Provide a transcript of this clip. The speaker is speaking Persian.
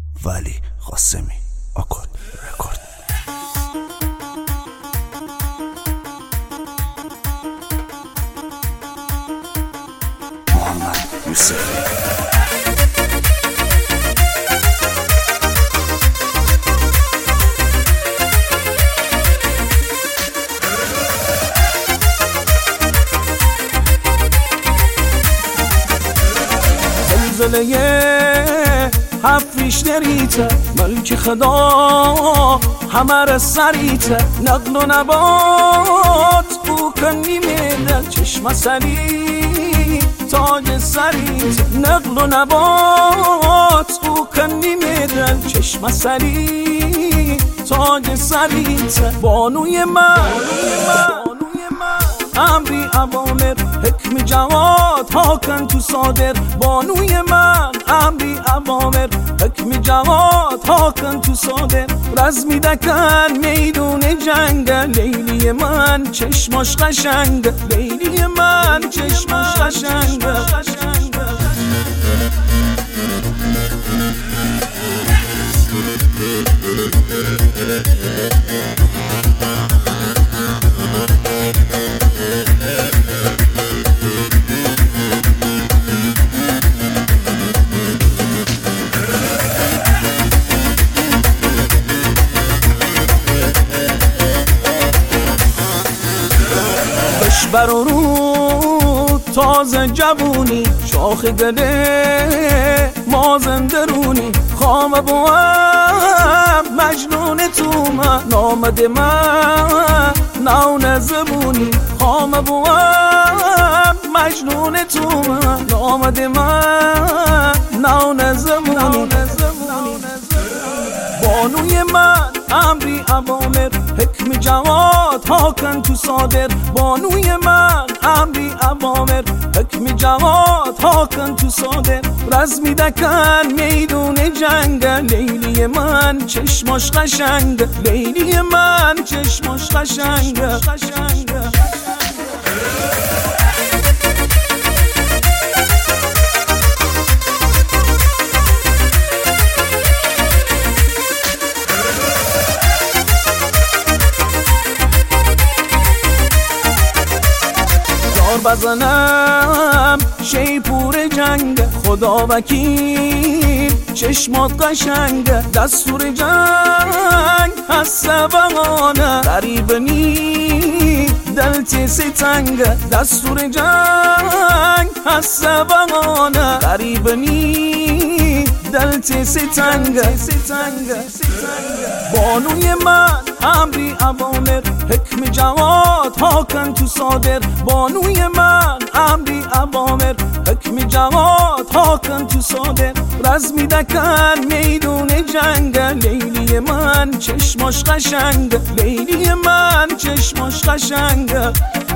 ولی قاسمی آکورد رکورد. محمد یوسفی. زلزله حفیش دریته ملک خدا همه سریته نقل و نبات او کنی میدل چشم سری تاج سریته نقل و نبات او کنی میدل چشم سری تاج سریته بانوی من امری اوامر حکم جواد هاکن تو صادر بانوی من امری اوامر حکم جواد هاکن تو صادر رزمی دکن میدون جنگ لیلی من چشماش قشنگ لیلی من چشماش قشنگ برو رو تازه جوونی شاخ گله ما زندرونی خام بوام مجنون تو من نامد من نون زبونی خام بوام مجنون تو من نامد من نون زبونی بانوی من امری اوامر حکم جواد هاکن تو صادر بانوی من امری اوامر حکم جواد هاکن تو صادر رزمی دکن میدون جنگ لیلی من چشماش قشنگ لیلی من چشماش قشنگ بزنم شیپور جنگ خدا وکیل چشمات قشنگ دستور جنگ هست بغانه قریب نی دلت ستنگ دستور جنگ هست بغانه قریب نی دلت ستنگ بانوی من امری اوامر حکم جواد هاکن تو صادر بانوی من امری اوامر حکم جواد هاکن تو صادر رزمی دکن میدون جنگ لیلی من چشماش قشنگ لیلی من چشماش قشنگ